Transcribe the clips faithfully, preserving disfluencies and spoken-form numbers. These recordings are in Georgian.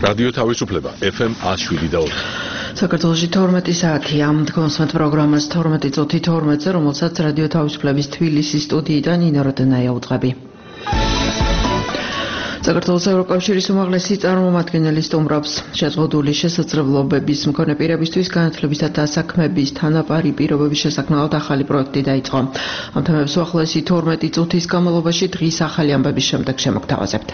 რადიო თავისუფლება ეფ ემ one oh seven და four. საქართველოში თორმეტი საათია. თქვენს პროგრამას თორმეტი წუთი თორმეტზე, რომელსაც რადიო თავისუფლების თბილისის სტუდიიდან ნინო როდენაია უძღვები. საქართველოს ევროკავშირის უმაღლესი წარმომადგენელი სტუმრობს შეზღუდული შესაძლებლობების მქონე პირებისთვის განათლებისა და საქმების თანაბარი პირობების შესაქმნელად ახალი პროექტი დაიწყო. ამ თემებს უახლოესი თორმეტი წუთის განმავლობაში დღის ახალი ამბების შემდეგ შემოგთავაზებთ.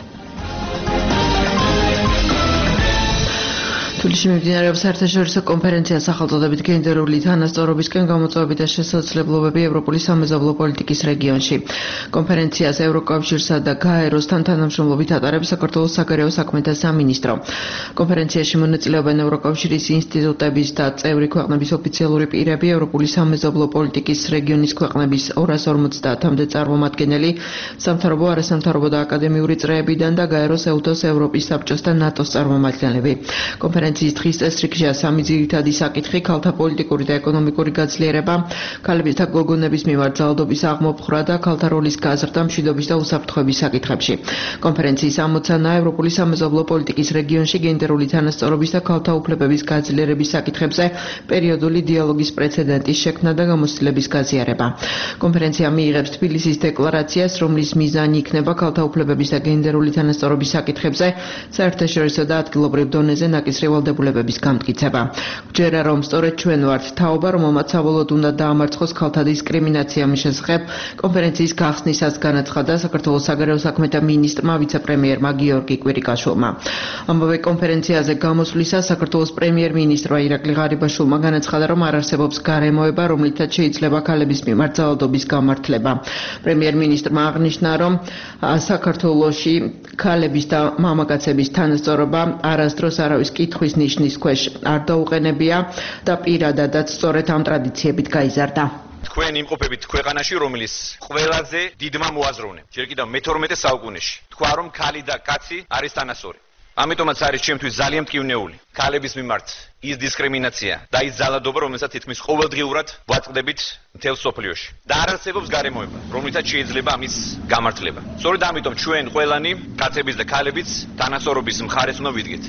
თბილისში მიმდინარეობს საერთაშორისო კონფერენცია სახელწოდებით გენდერული თანასწორობისკენ გამოწვევები და შესაძლებლობები ევროპული სამეზობლო პოლიტიკის რეგიონში. კონფერენციას ევროკავშირსა და გაეროსთან თანამშრომლობით ატარებს საქართველოს საგარეო საქმეთა სამინისტრო. კონფერენციაში მონაწილეობენ ევროკავშირის ინსტიტუტების და წევრი ქვეყნების ოფიციალური პირები, ევროპული სამეზობლო პოლიტიკის რეგიონის ქვეყნების ორას ორმოცდაათამდე წარმომადგენელი, სამთავრობო, არასამთავრობო და აკადემიური წრეებიდან და გაეროს, ეუთოს, ევროპის საბჭოს და ნატოს წარმომადგენლები. კონფერენციის დღის წესრიგშია სამი ძირითადი საკითხი: ქალთა პოლიტიკური და ეკონომიკური გაძლიერება, ქალების და გოგონების მიმართ ძალადობის აღმოფხვრა და ქალთა როლის გაზრდა მშვიდობის და უსაფრთხოების საკითხებში. კონფერენციის ამოცანაა ევროპული სამეზობლო პოლიტიკის რეგიონში გენდერული თანასწორობის და ქალთა უფლებების გაძლიერების საკითხებზე პერიოდული დიალოგის პრეცედენტის შექმნა და გამოცდილების გაზიარება. კონფერენცია მიიღებს თბილისის დეკლარაციას, რომლის მიზანი იქნება ქალთა უფლებების და გენდერული თანასწორობის საკითხებზე საერთაშორისო და ადგილობრივ დონეზე ნაკისრი ვალდებულებების გამტკიცება. ვჯერა, რომ სწორედ ჩვენ ვართ თაობა, რომელმაც საბოლოოდ უნდა დაამარცხოს ქალთა დისკრიმინაცია. მის შესახებ კონფერენციის გახსნისას განაცხადა საქართველოს საგარეო საქმეთა მინისტრმა ვიცე-პრემიერმა გიორგი კვირიკაშვილმა. ამავე კონფერენციაზე გამოსვლისას საქართველოს პრემიერ-მინისტრმა ირაკლი ღარიბაშვილმა განაცხადა, რომ არ არსებობს გარემოება, რომლითაც შეიძლება ქალების მიმართ ძალადობის გამართლება. პრემიერ-მინისტრმა აღნიშნა, რომ საქართველოში ქალების და მამაკაცების თანასწორობა არასდროს არავის კითხვის ნიშნის ქვეშ არ დაუყენებია და პირადადაც სწორედ ამ ტრადიციებით გაიზარდა. თქვენ იმყოფებით ქვეყანაში, რომელიც ყველაზე დიდმა მოაზროვნე, ჯერ კიდევ მეთორმეტე საუკუნეში. თქვა, რომ ქალი და კაცი არის თანასწორი. ამიტომაც არის ჩემთვის ძალიან მტკივნეული ქალების მიმართ ის დისკრიმინაცია და ის ძალადობა, რომელსაც თითქმის ყოველდღიურად ვაწყდებით მთელ სოფლიოში. და არ არსებობს გარემოება, რომლითაც შეიძლება ამის გამართლება. სწორედ ამიტომ ჩვენ ყველანი, კაცებიც და ქალებიც, თანასწორობის მხარეს უნდა ვიდგეთ.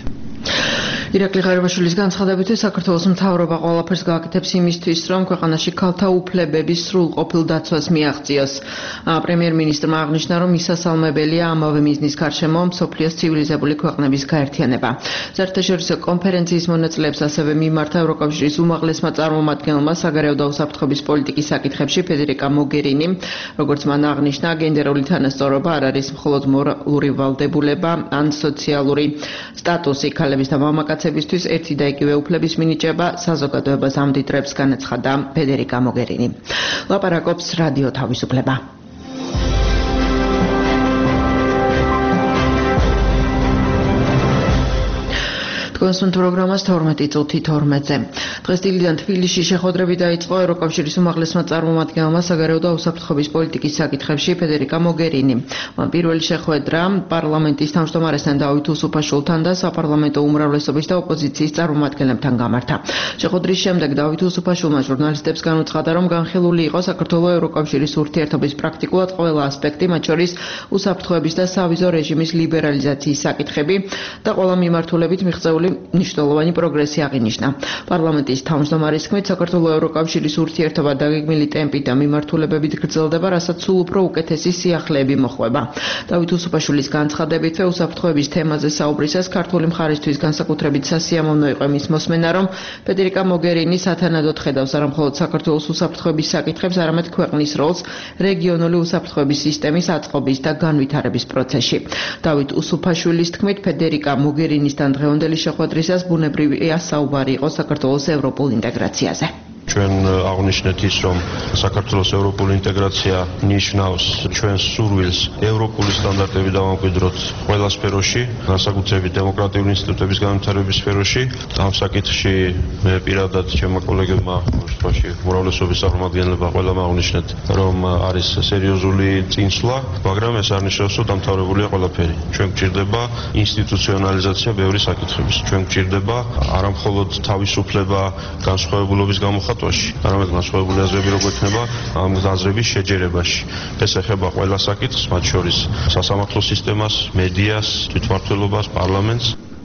ირაკლი ღარიბაშვილის განცხადებით, საქართველოს მთავრობა ყველაფერს გააკეთებს იმისთვის, რომ ქვეყანაში ქალთა უფლებების სრულყოფილ დაცვას მიაღწიოს. პრემიერ-მინისტრმა აღნიშნა, რომ მისასალმებელია ამავე მიზნის გარშემო მსოფლიოს ცივილიზებული ქვეყნების გაერთიანება. საერთაშორისო კონფერენციის მონაწილეებს ასევე მიმართა ევროკავშირის უმაღლესმა წარმომადგენელმა საგარეო და უსაფრთხოების პოლიტიკის საკითხებში ფედერიკა მოგერინი. როგორც მან აღნიშნა, გენდერული თანასწორობა არ არის მხოლოდ მორალური ვალდებულება ან სოციალური სტატუსი. ქალების და მამაკაცებისთვის ერთი და იგივე უფლების მინიჭება საზოგადოებას ამდიდრებს, განაცხადა ფედერიკა მოგერინი. ლაპარაკობს რადიო თავისუფლება. თქვენს პროგრამას თორმეტი წუთი თორმეტზე. დღეს დილიდან თბილისში შეხვედრები დაიწყო ევროკავშირის უმაღლესმა წარმომადგენელმა საგარეო და უსაფრთხოების პოლიტიკის საკითხებში ფედერიკა მოგერინი. მან პირველი შეხვედრა პარლამენტის თავმჯდომარესთან დავით უსუფაშვილთან და საპარლამენტო უმრავლესობის და ოპოზიციის წარმომადგენლებთან გამართა. შეხვედრის შემდეგ დავით უსუფაშვილმა ჟურნალისტებს განუცხადა, რომ განხილული იყო საქართველოს ევროკავშირის ურთიერთობის პრაქტიკულად ყველა ასპექტი, მათ შორის უსაფრთხოების და სავიზო რეჟიმის ლიბერალიზაციის საკითხები და ყველა მიმართულებით მიღწეული მნიშვნელოვანი პროგრესი აღინიშნა. პარლამენტის თავმჯდომარის თქმით, საქართველოს ევროკავშირის ურთიერთობა დაგეგმილი ტემპით და მიმართულებებით გრძელდება, რასაც სულ უფრო უკეთესი სიახლეები მოჰყვება. დავით უსუფაშვილის განცხადებითვე უსაფრთხოების თემაზე საუბრისას ქართული მხარისთვის განსაკუთრებით სასიამოვნო იყო მის მოსმენა, რომ ფედერიკა მოგერინი სათანადოდ ხედავს არა მხოლოდ საქართველოს უსაფრთხოების საკითხებს, არამედ ქვეყნის როლს რეგიონული უსაფრთხოების სისტემის აწყობის და განვითარების პროცესში. დავით უსუფაშვილის თქმით, ფედერიკა მოგერინისთან დღევანდელი შეხვედრისას ბუნებრივია საუბარი იყო საქართველოს ევროპულ ინტეგრაციაზე. ჩვენ აღნიშნეთ ის, რომ საქართველოს ევროპული ინტეგრაცია ნიშნავს ჩვენს სურვილს ევროპული სტანდარტები დავამკვიდროთ ყველა სფეროში, განსაკუთრებით დემოკრატიული ინსტიტუტების განვითარების სფეროში. ამ საკითხში მე პირადად ჩემმა კოლეგებმა შემთხვევაში უმრავლესობის წარმომადგენლებმა ყველამ აღნიშნეთ, რომ არის სერიოზული წინსვლა, მაგრამ ეს არ ნიშნავს, რომ დამთავრებულია ყველაფერი. ჩვენ გვჭირდება ინსტიტუციონალიზაცია ბევრი საკითხების. ჩვენ გვჭირდება არა მხოლოდ თავისუფლება განსხვავებულობის გამოხატვა, არამედ განსხვავებული აზრები როგორ იქნება ამ აზრების შეჯერებაში. ეს ეხება ყველა საკითხს, მათ შორის სასამართლო სისტემას, მედიას, თვითმმართველობას, პარლამენტს.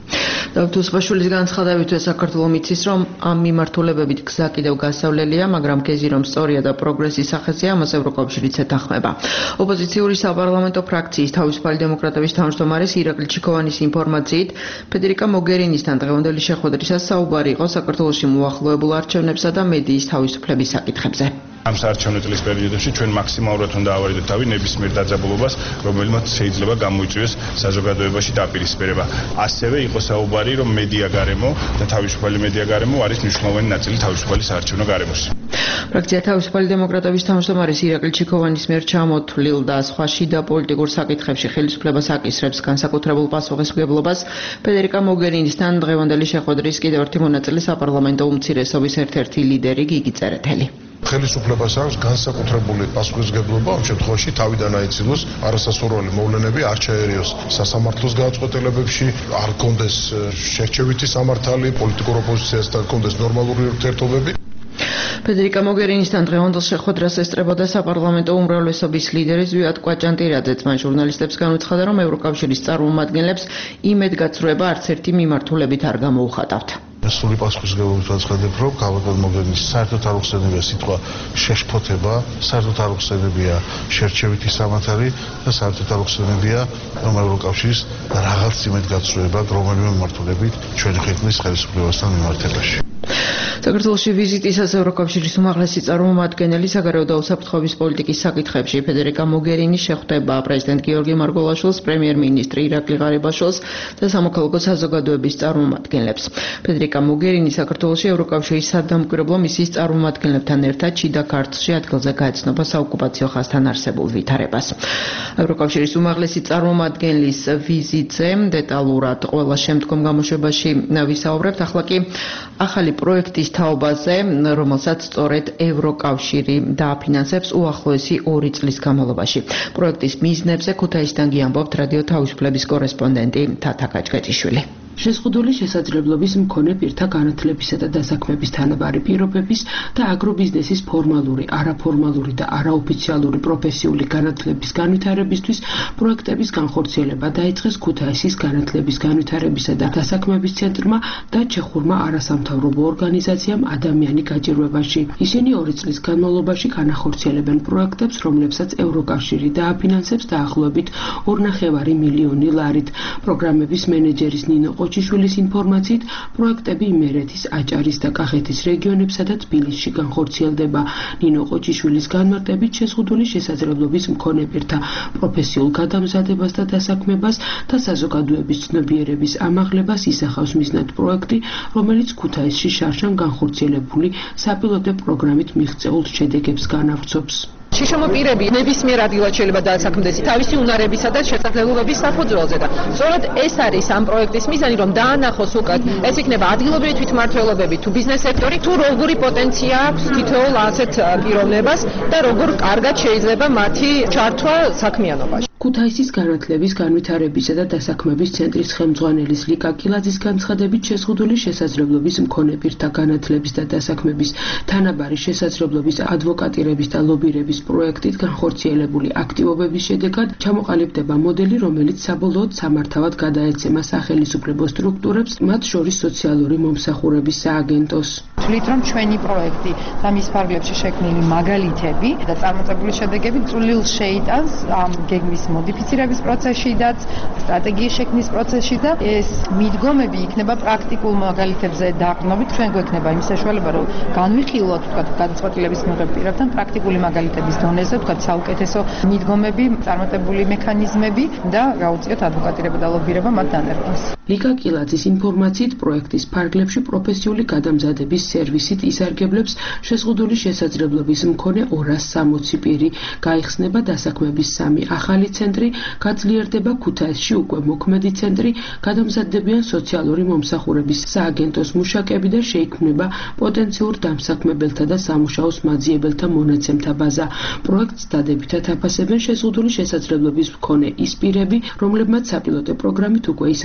დავით უსხაშვილის განცხადებით საქართველოს მიცის, რომ ამ მიმართულებებით გზა კიდევ გასავლელია, მაგრამ გეზი რომ სწორია და პროგრესის სახეზეა, ამას ევროკავშირიც ეთანხმება. ოპოზიციური საპარლამენტო ფრაქციის თავისუფალი დემოკრატების თავმჯდომარის ირაკლი ჩიქოვანის ინფორმაციით, ფედერიკა მოგერინისთან დღევანდელი შეხვედრისას საუბარი იყო საქართველოში მოახლოებულ არჩევნებსა და მედიის თავისუფლების საკითხებზე. ამ საარჩევნო წლის პერიოდში ჩვენ მაქსიმალურად უნდა ავარიდოთ თავი ნებისმიერ დაძაბულობას, რომელმაც შეიძლება გამოიწვიოს საზოგადოებაში დაპირისპირება. ასევე იყო საუბარი, რომ მედია გარემო და თავისუფალი მედია გარემო არის მნიშვნელოვანი ნაწილი თავისუფალი საარჩევნო გარემოს. ფრაქცია თავისუფალი დემოკრატების თავმჯდომარის ირაკლი ჩიქოვანის მიერ ჩამოთვლილ და სხვა შიდა პოლიტიკურ საკითხებში ხელისუფლებას აკისრებს განსაკუთრებულ პასუხისმგებლობას ფედერიკა მოგერინისთან დღევანდელი შეხვედრის კიდევ ერთი მონაწილე საპარლამენტო უმცირესობის ერთ-ერთი ლიდერი გიგი წერეთელი. ხელისუფლებას აქვს განსაკუთრებული პასუხისმგებლობა ამ შემთხვევაში თავიდან აიცილოს არასასურველი მოვლენები არ ჩაერიოს სასამართლოს გადაწყვეტილებებში, არ კონდეს შერჩევითი სამართალი, პოლიტიკურ ოპოზიციასთან კონდეს ნორმალური ურთიერთობები. ფედერიკა მოგერინისთან დღევანდელ შეხვედრას ესწრებოდა საპარლამენტო უმრავლესობის ლიდერი ზვიად კვაჭანტირაძეც. მან ჟურნალისტებს განუცხადა, რომ ევროკავშირის წარმომადგენლებს იმედგაცრუება არც ერთი მიმართულებით არ გამოუხატავთ. სრული პასუხისმგებლობით ვაცხადებ, რომ ქალბატონ მოგერინის საერთოდ არ უხსენებია სიტყვა შეშფოთება, საერთოდ არ უხსენებია შერჩევითი სამართალი და საერთოდ არ უხსენებია, რომ ევროკავშირის რაღაც იმედგაცრუება რომელიმე მიმართულებით ჩვენი ქვეყნის ხელისუფლებასთან მიმართებაში. საქართველოში ვიზიტისას ევროკავშირის უმაღლესი წარმომადგენელი საგარეო და უსაფრთხოების პოლიტიკის საკითხებში ფედერიკა მოგერინის შეხვდება პრეზიდენტ გიორგი მარგველაშვილს, პრემიერ-მინისტრი ირაკლი ღარიბაშვილს და სამოქალაქო საზოგადოების წარმომადგენლებს. ფედერიკა მოგერინი საქართველოში ევროკავშირის სადამკვირვებლო მისიის წარმომადგენლებთან ერთად შიდა ქართლში ადგილზე გაეცნობა საოკუპაციო ხაზთან არსებულ ვითარებას. ევროკავშირის უმაღლესი წარმომადგენლის ვიზიტზე დეტალურად ყველა შემდგომ გამოშვებაში ვისაუბრებთ. ახლა კი ახალი პროექტის თაობაზე, რომელსაც სწორედ ევროკავშირი დააფინანსებს უახლოესი ორი წლის განმავლობაში. პროექტის მიზნებზე ქუთაისიდან გიამბობთ რადიო თავისუფლების კორესპონდენტი თათა კაჭკეჭიშვილი. შეზღუდული შესაძლებლობის მქონე პირთა განათლებისა და დასაქმების თანაბარი პირობების და აგრობიზნესის ფორმალური, არაფორმალური და არაოფიციალური პროფესიული განათლების განვითარებისთვის პროექტების განხორციელება დაიწყეს ქუთაისის განათლების განვითარებისა და დასაქმების ცენტრმა და ჩეხურმა არასამთავრობო ორგანიზაციამ ადამიანი გაჭირვებაში. ისინი ორი წლის განმავლობაში განახორციელებენ პროექტებს, რომლებსაც ევროკავშირი დააფინანსებს დაახლოებით ორნახევარი მილიონი ლარით. პროგრამების მენეჯერის ნინო ყოჩიშვილის ინფორმაციით, პროექტები იმერეთის, აჭარის და კახეთის რეგიონებსა და თბილისში განხორციელდება. ნინო ყოჩიშვილის განმარტებით შეზღუდული შესაძლებლობის მქონე პირთა პროფესიულ გადამზადებას და დასაქმებას და საზოგადოების ცნობიერების ამაღლებას ისახავს მიზნად პროექტი, რომელიც ქუთაისში შარშან განხორციელებული საპილოტო პროგრამით მიღწეულ შედეგებს განავრცობს. შიშომო პირები ნებისმიერ ადგილად შეიძლება დაასაქმდეს თავისი უნარებისა და შესაძლებლობების საფუძველზე და სწორედ ეს არის ამ პროექტის მიზანი, რომ დაანახოს უკეთ ეს იქნება ადგილობრივი თვითმმართველობები თუ ბიზნეს სექტორი, თუ როგორი პოტენცია აქვს თითოეულ ასეთ პიროვნებას და როგორ კარგად შეიძლება მათი ჩართვა საქმიანობაში. ქუთაისის განათლების განვითარებისა და დასაქმების ცენტრის ხელმძღვანელის ლიკა კილაძის განცხადებით შეზღუდული შესაძლებლობის მქონე პირთა განათლების და დასაქმების თანაბარი შესაძლებლობის ადვოკატირების და ლობირების პროექტით განხორციელებული აქტივობების შედეგად ჩამოყალიბდება მოდელი, რომელიც საბოლოოდ სამართავად გადაეცემა სახელისუფლებო სტრუქტურებს, მათ შორის სოციალური მომსახურების სააგენტოს. ვთვლით, რომ ჩვენი პროექტი და მის ფარგლებში შექმნილი მაგალითები და წარმოწებული შედეგები წვლილ შეიტანს ამ გეგმის მოდიფიცირების პროცესში და სტრატეგიის შექმნის პროცესში და ეს მიდგომები იქნება პრაქტიკულ მაგალითებზე დაყრდნობით. ჩვენ გვექნება იმ საშუალება, რომ განვიხილოთ, თქვათ, გადაწყვეტილების მიღებ პირებთან პრაქტიკული მაგალითების დონეზე, თქვათ, საუკეთესო მიდგომები, წარმატებული მექანიზმები და გაუწიოთ ადვოკატირება და ლობირება მათ დანერგვას. ლიკა კილაძის ინფორმაციით, პროექტის ფარგლებში პროფესიული გადამზადების სერვისით ისარგებლებს შეზღუდული შესაძლებლობის მქონე ორასი სამოცი პირი. გაიხსნება დასაქმების სამი ახალი ცენტრი, გაძლიერდება ქუთაისში უკვე მოქმედი ცენტრი, გადამზადდებიან სოციალური მომსახურების სააგენტოს მუშაკები და შეიქმნება პოტენციურ დამსაქმებელთა და სამუშაოს მაძიებელთა მონაცემთა ბაზა. პროექტს დადებითად აფასებენ შეზღუდული შესაძლებლობის მქონე ის პირები, რომლებმაც საპილოტო პროგრამით უკვე ისარგებლეს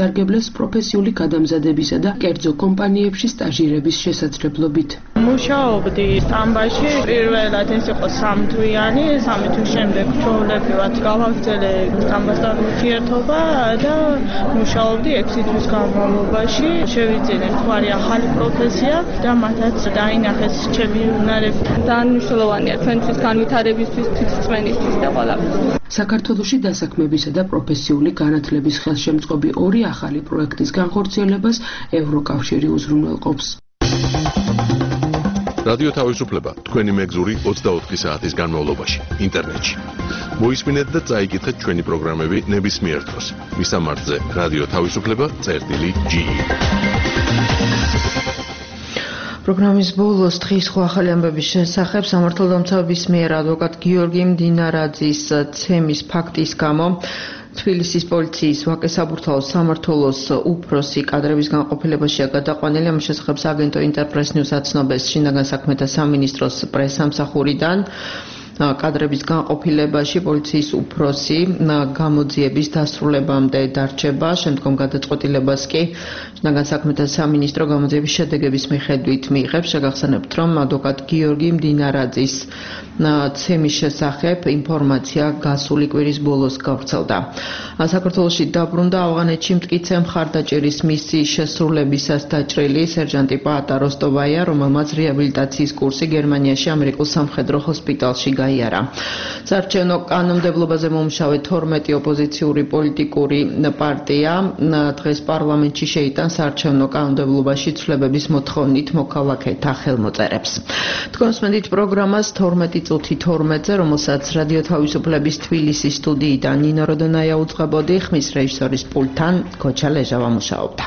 პროფესიული გადამზადებისა და კერძო კომპანიებში სტაჟირების შესაძლებლობით. მუშაობდი სტამბაში, პირველად ეს იყო სამთვიანი, სამი თვის შემდეგ ჩვეულებრივად გავაგრძელე სტამბასთან ურთიერთობა და მუშაობდი ექვსი თვის განმავლობაში. შევიძინე მთვარი ახალი პროფესია და მათაც დაინახეს ჩემი უნარები. ძალიან მნიშვნელოვანია ჩვენთვის განვითარებისთვის, თვითწმენისთვის და ყველაფერთვის. საქართველოში დასაქმებისა და პროფესიული განათლების ხელშემწყობი ორი ახალი პროექტის განხორციელებას ევროკავშირი უზრუნველყოფს. რადიო თავისუფლება თქვენი მეგზური ოცდაოთხი საათის განმავლობაში ინტერნეტში. მოისმინეთ და წაიკითხეთ ჩვენი პროგრამები ნებისმიერ დროს. მისამართზე რადიო თავისუფლება წერტილი ჯი. პროგრამის ბოლოს დღის სხვა ახალი ამბების შესახებ სამართალდამცავების მიერ ადვოკატ გიორგი მდინარაძის ცემის ფაქტის გამო თბილისის პოლიციის ვაკე-საბურთალოს სამმართველოს უფროსი კადრების განყოფილებაშია გადაყვანილი. ამ შესახებ აგენტო ინტერპრეს ნიუს აცნობს შინაგან საქმეთა სამინისტროს პრესსამსახურიდან. კადრების განყოფილებაში პოლიციის უფროსი გამოძიების დასრულებამდე დარჩება, შემდგომ გადაწყვეტილებას კი შინაგან საქმეთა სამინისტრო გამოძიების შედეგების მიხედვით მიიღებს. შეგახსენებთ, რომ ადვოკატ გიორგი მდინარაძის ცემის შესახებ ინფორმაცია გასული კვირის ბოლოს გავრცელდა. საქართველოში დაბრუნდა ავღანეთში მტკიცე მხარდაჭერის მისიის შესრულებისას დაჭრილი სერჟანტი პაატა როსტოვაია, რომელმაც რეაბილიტაციის კურსი გერმანიაში ამერიკულ სამხედრო ჰოსპიტალში გაიარა. საარჩევნო კანონმდებლობაზე მომუშავე თორმეტი ოპოზიციური პოლიტიკური პარტია დღეს პარლამენტში შეიტან საარჩევნო კანონმდებლობაში ცვლილებების მოთხოვნით მოქალაქეთა ხელმოწერებს. თქვენს მედით პროგრამას თორმეტი წუთი თორმეტზე, რომელსაც რადიო თავისუფლების თბილისის სტუდიიდან ნინო როდონაია უძღვებოდი, ხმის რეჟისორის პულტთან ქოჩა ლეჟავა მუშაობდა.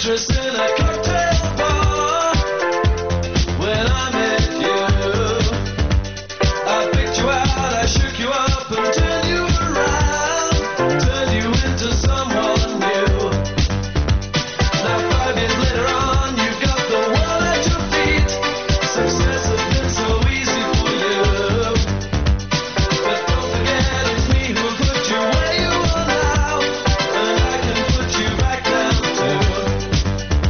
waitress in a cocktail bar. When I met you, I picked you out, I shook you up and turned you around, turned you into someone new. Now five years later on, you've got the world at your feet. Success has been so easy for you, but don't forget it's me who put you where you are now, and I can put you back down too.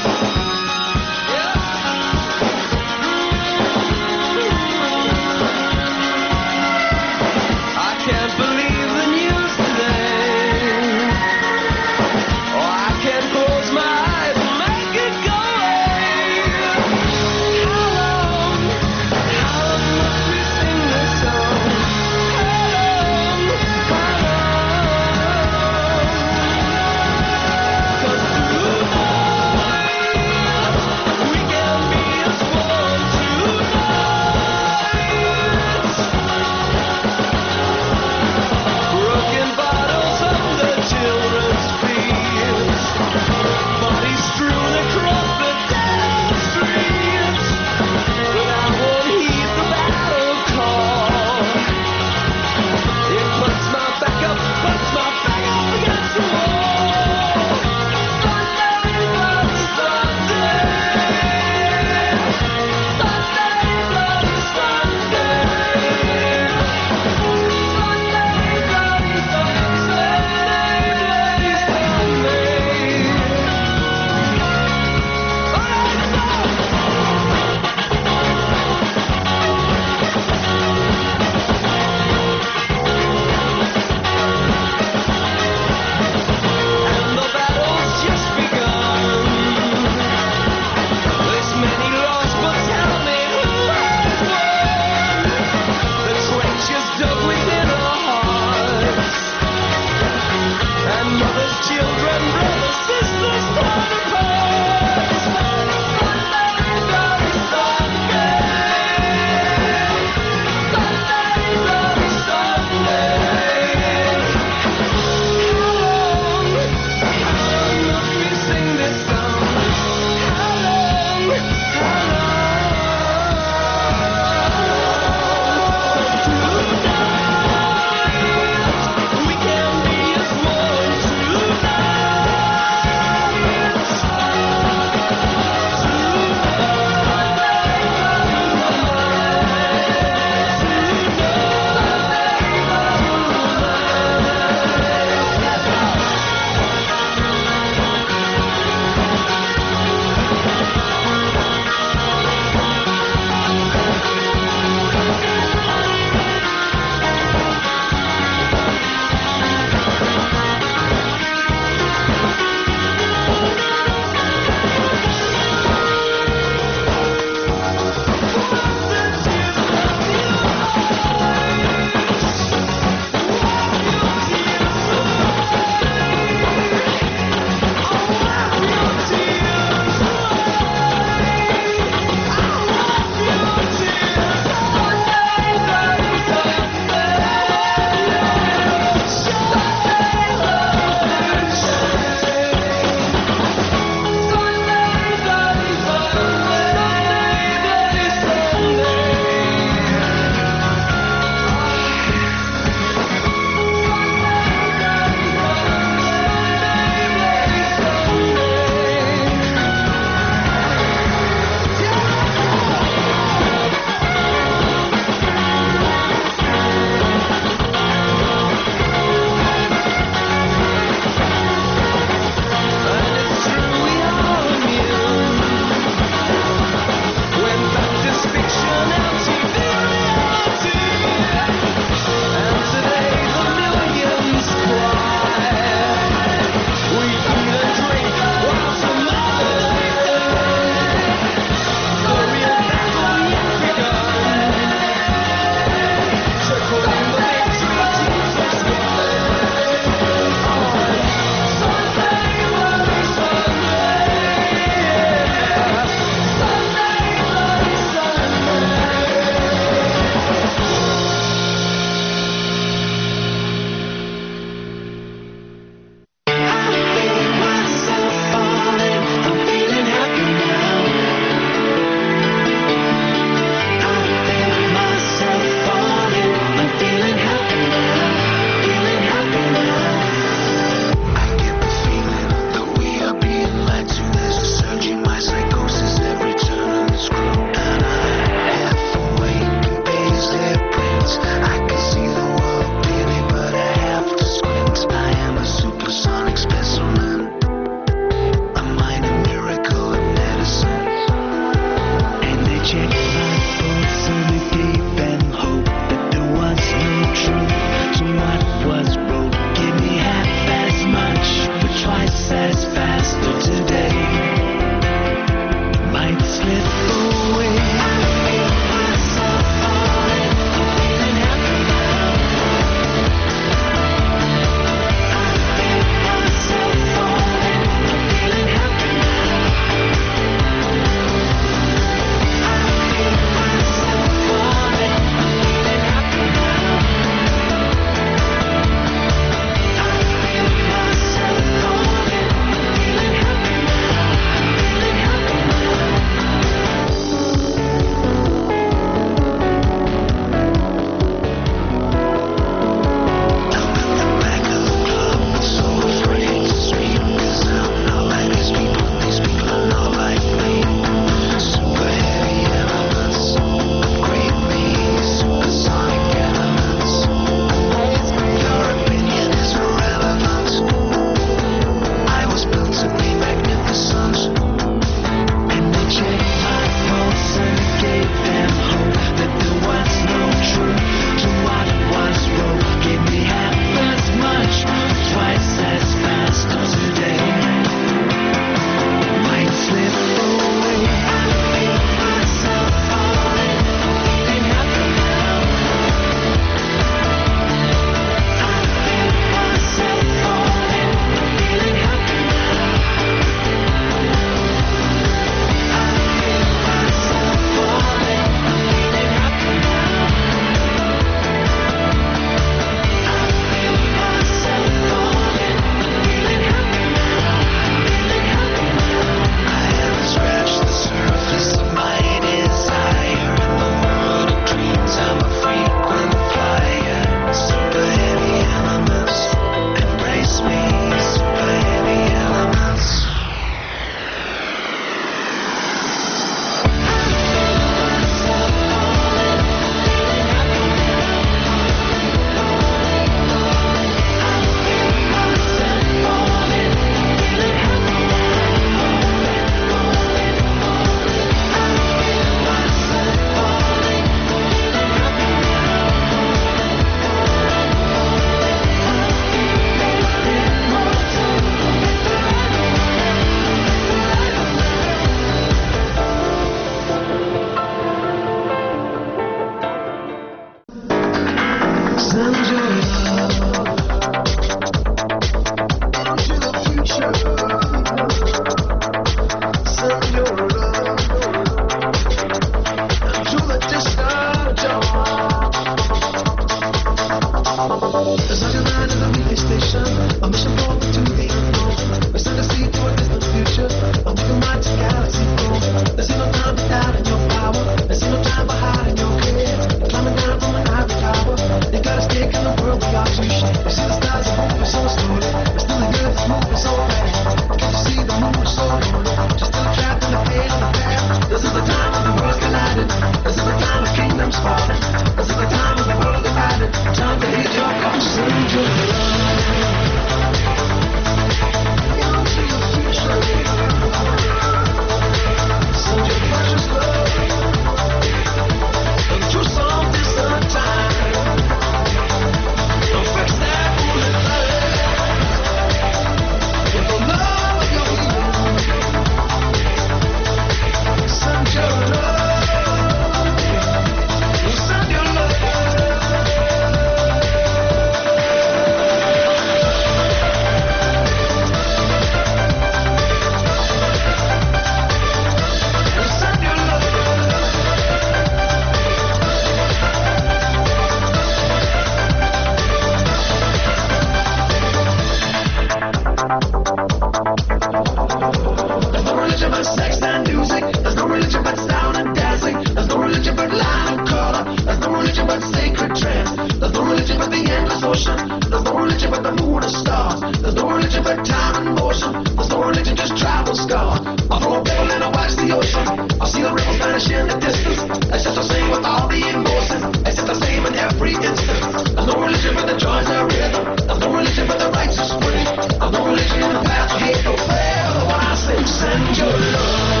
There's no religion but sex and music. There's no religion but sound and dancing. There's no religion but line and color. There's no religion but sacred trance. There's no religion but the endless ocean. There's no religion but the moon and stars. There's no religion but time and motion. There's no religion, just travel scars. I'll throw a ball and I'll watch the ocean. I'll see the ripples vanish in the distance. It's just the same with all the emotions. It's just the same in every instant. There's no religion but the joys and rhythm. There's no religion but the righteous free. There's no religion in the path of hate, no fair. When I say send your love.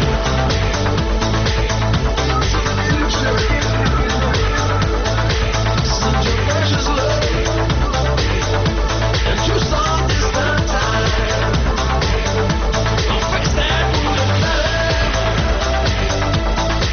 Send your precious love. And you saw this time. I'll fix that wound of love.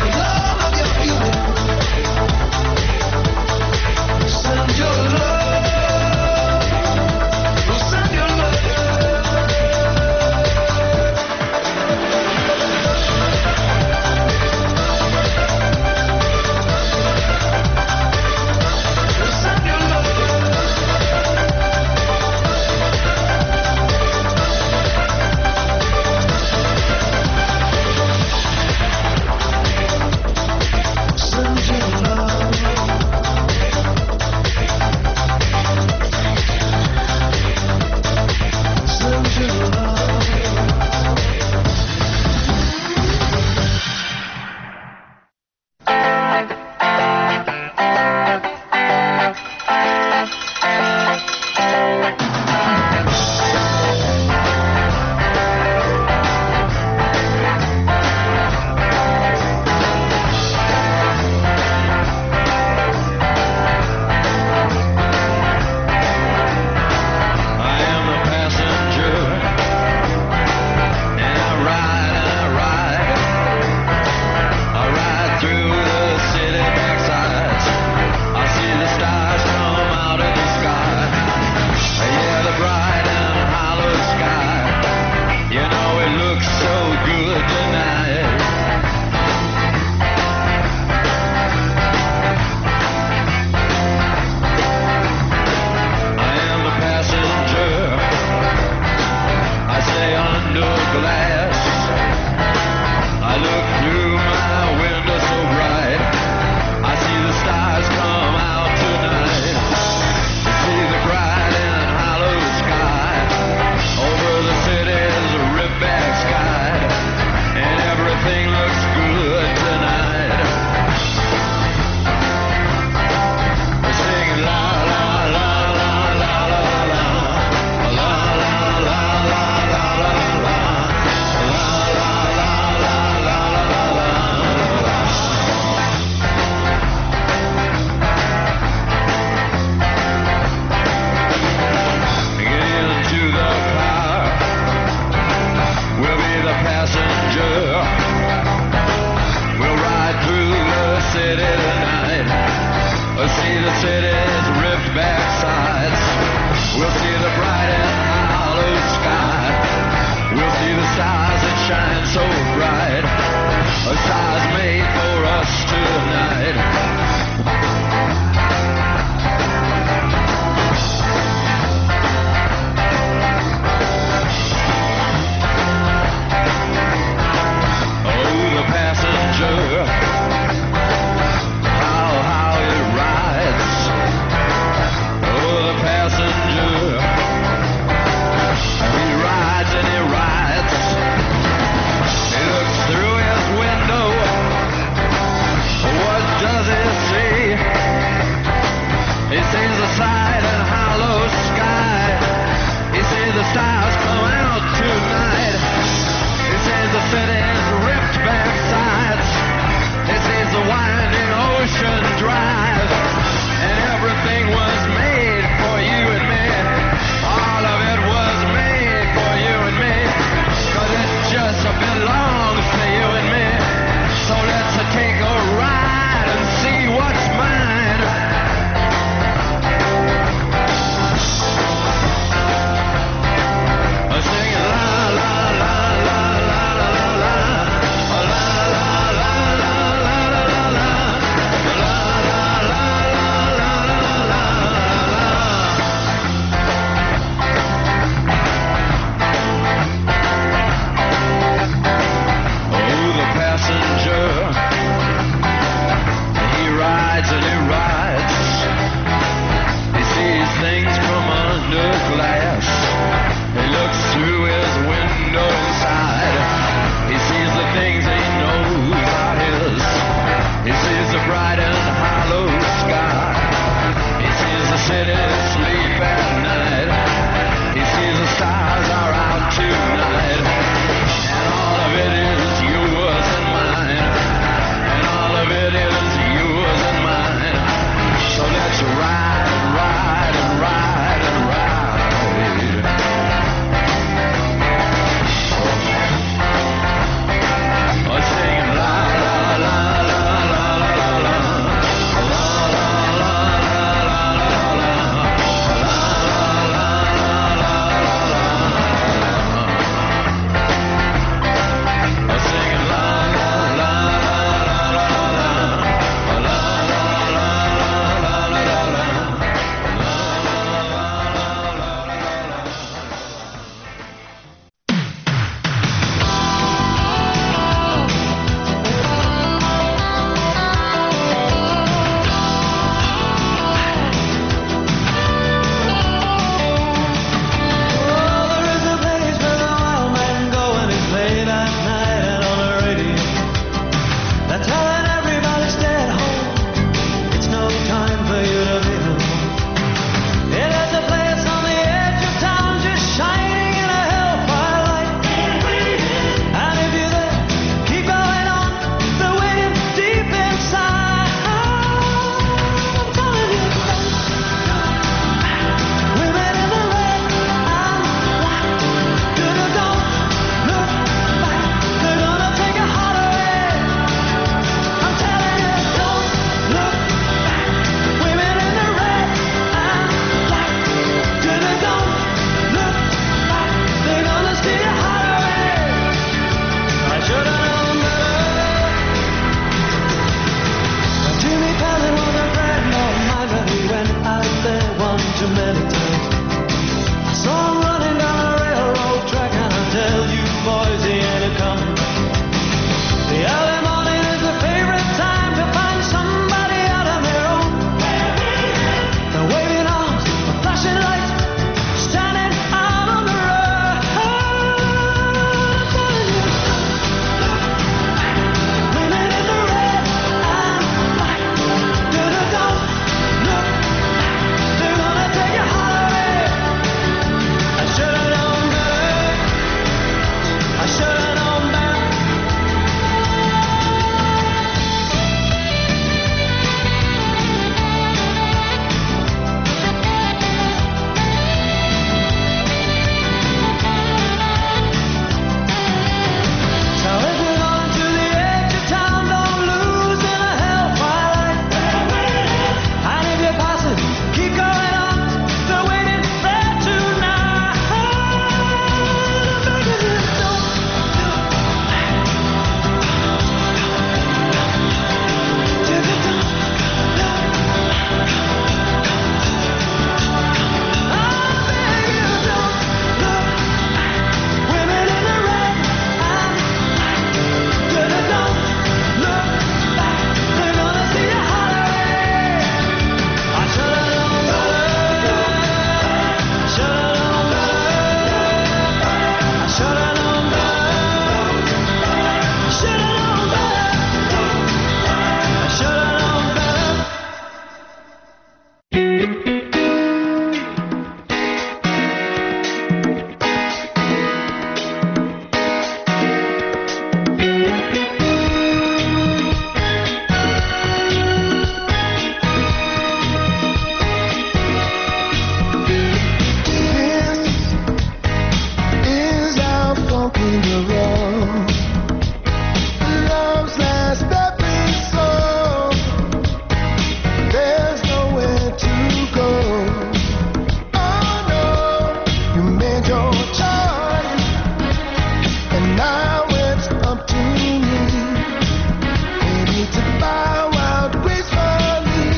dangerous. Love's last stepping stone. There's nowhere to go. Oh no, you made your choice, and now it's up to me. Maybe to bow out gracefully.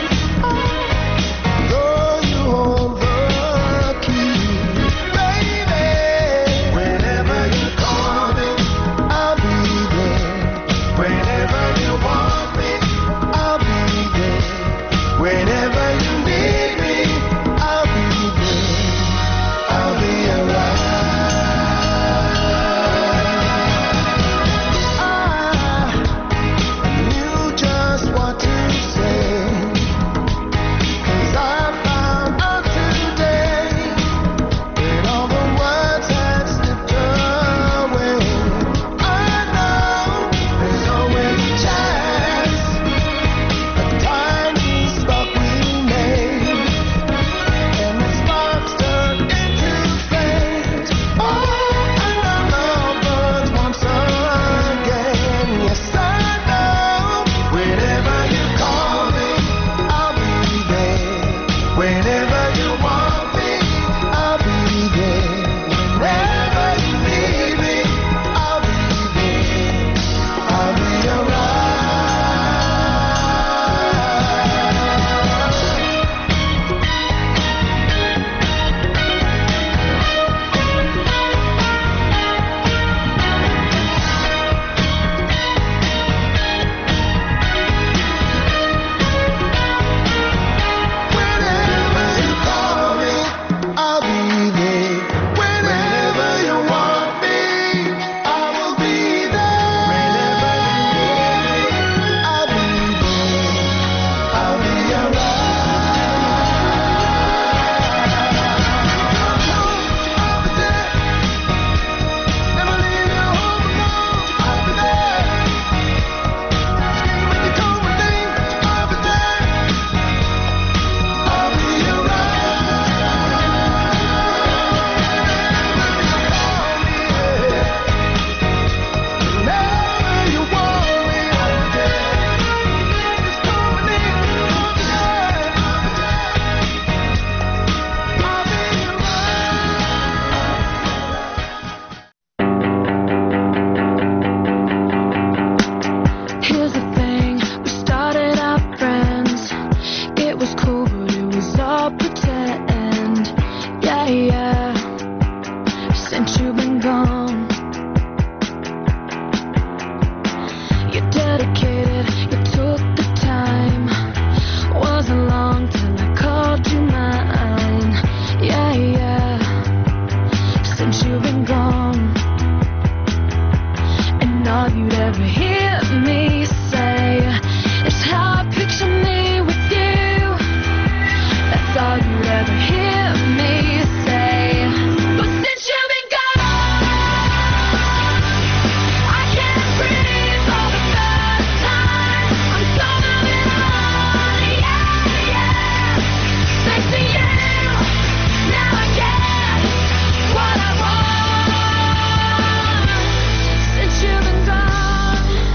Though you hold the key, baby. Whenever you call me, I'll be there. Whenever you want me, I'll be there. Whenever you need me, I'll be there. I'll be around. I knew just what to say, 'cause I found out today that all the words had slipped away. I know there's always a chance, a tiny spark we made, and the sparks turn into flames. Oh, and I love us once again. Yes, I know. Whenever you call me, I'll be there. Whenever you want me, I'll be there. Whenever you need me, I'll be there. I'll be Whenever you call me, I'll be there. Whenever you want me, I will be there. Whenever you need me, I'll be there. I'll be around. I'll be there. Never leave you home alone. I'll be there. Scream when you come with me. I'll be there. I'll be Whenever you want me, I'll be there. Just come with me. I'll be there. I'll be Here's the thing, we started out friends. It was cool, but it was all pretend. Yeah, yeah. Since you've been gone, you're dedicated, you took the time. Wasn't long till I called you mine. Yeah, yeah. Since you've been gone, and all you'd ever hear me say is how I picture me with you. That's all you'd ever hear me say. But since you've been gone, I can't breathe for the first time. I'm so moving on, yeah, yeah. Thanks to you, now I get what I want. Since you've been gone,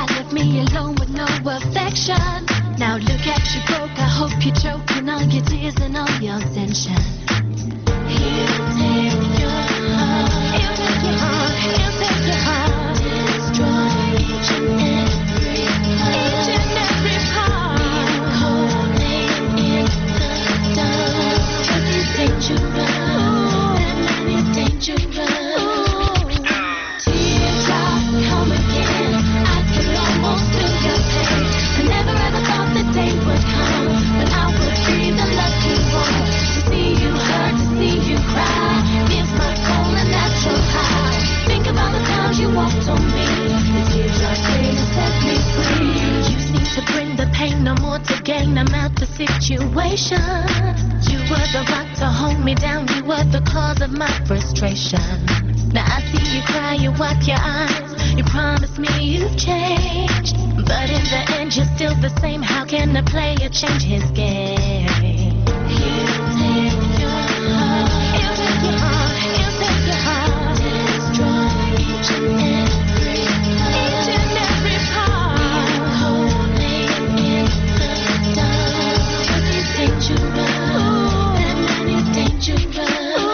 left me alone with no affection. Now look at you broke, I hope you're choking on your tears and all your tension. He'll take your heart, he'll take your heart, he'll take your heart. Destroy each and every part, each and every part. We're calling in the dark, 'cause he's dangerous, that man is dangerous. Teardrops come again, I can almost feel your pain. I never ever thought the day would come when I would be the lucky one to see you hurt, to see you cry. Feels my cold and natural high. Think about the times you walked on me, the teardrops came and set me free. You seem to bring the pain, no more to gain. I'm out the situation. You were the rock to hold me down. You were the cause of my frustration. Now I see you cry, you wipe your eyes. You promise me you've changed, but in the end you're still the same. How can a player change his game? He'll take your heart, he'll take your heart, he'll take your heart. Destroy each and every part, each and every part. We're calling in the dark, 'cause he's dangerous, that man is dangerous.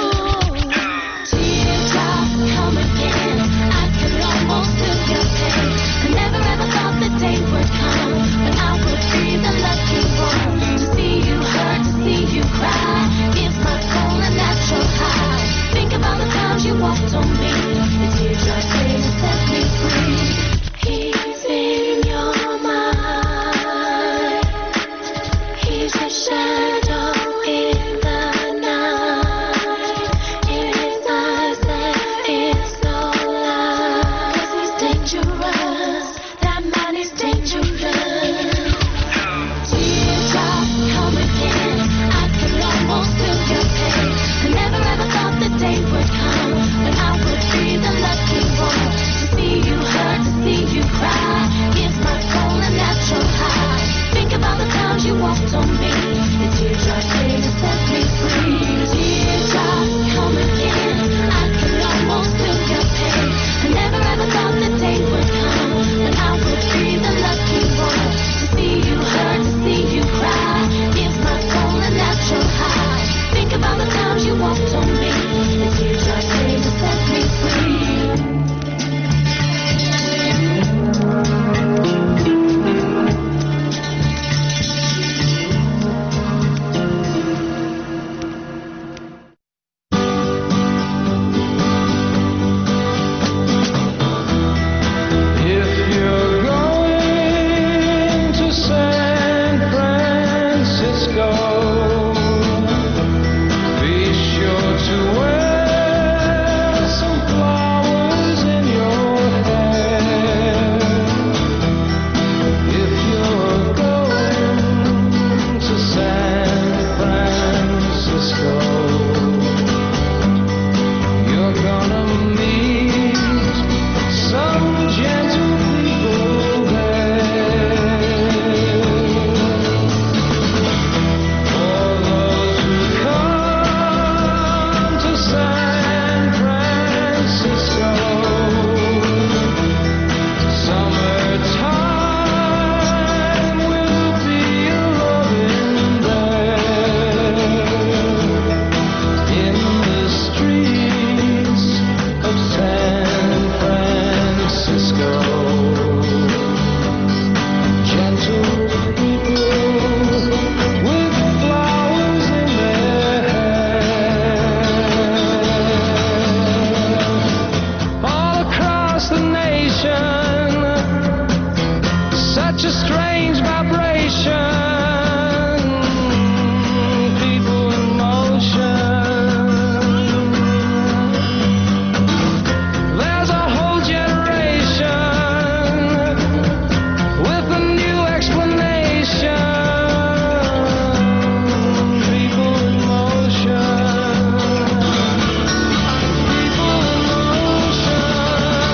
Teardrops come again, I can almost feel your pain. I never ever thought the day would come when I would be the lucky one to see you hurt, to see you cry. Gives my cold and natural high. Think about the times you walked on me, the teardrops came and set me free. He's in your mind, he's a shadow in the night. In his eyes there is no light, 'cause he's dangerous, that man is dangerous. Teardrops come again, I can almost feel your pain. I never ever thought the day would come when I would be the lucky one to see you hurt, to see you cry. Gives my cold and natural high. Think about the times you walked on me, the teardrops came and set me free. Teardrops come again, I can almost feel your pain. I never ever thought the day would come when I would be the lucky one to see you hurt, to see you cry. Gives my cold and natural high. Think about the times you walked on me, the teardrops came and set me free. If you're going to San Francisco, be sure to wear some flowers in your hair. If you're going to San Francisco, you're gonna meet some gentle people there. For those who come to San Francisco, summertime will be a loving there. In the streets of San Francisco, gentle people with flowers in their hair. All across the nation, such a strange vibration. People in motion. There's a whole generation with a new explanation. People in motion. People in motion.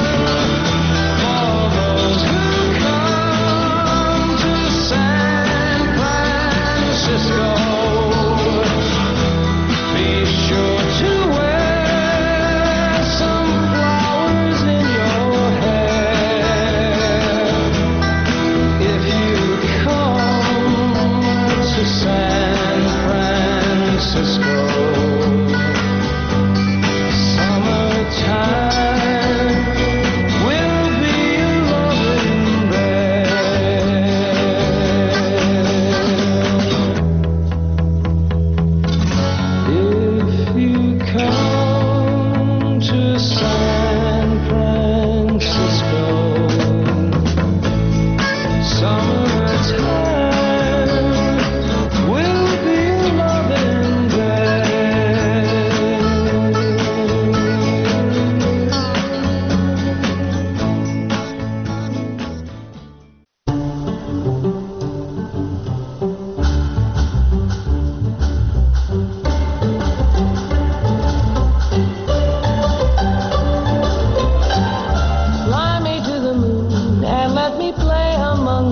For those who come to San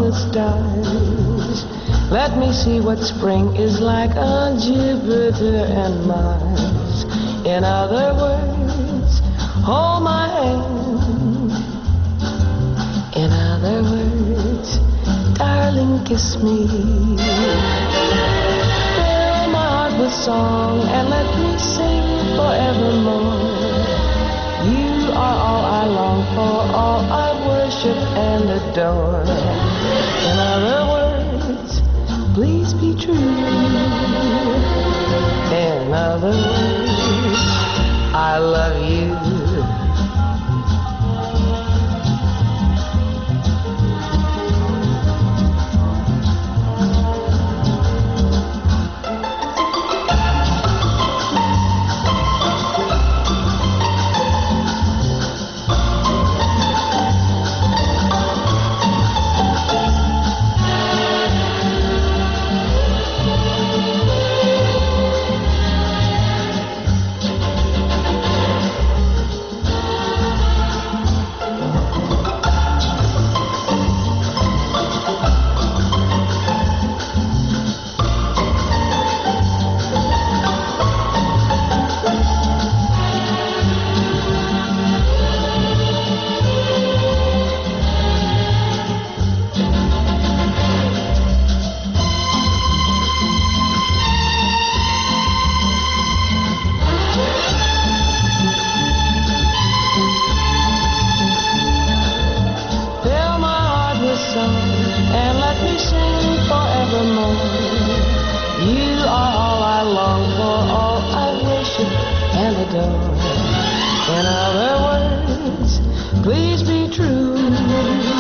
the stars. Let me see what spring is like on Jupiter and Mars. In other words, hold my hand. In other words, darling, kiss me. Fill my heart with song and let me sing forevermore. You are all I long for, all I worship and adore. In other words, please be true. In other words, I love you. In other words, please be true.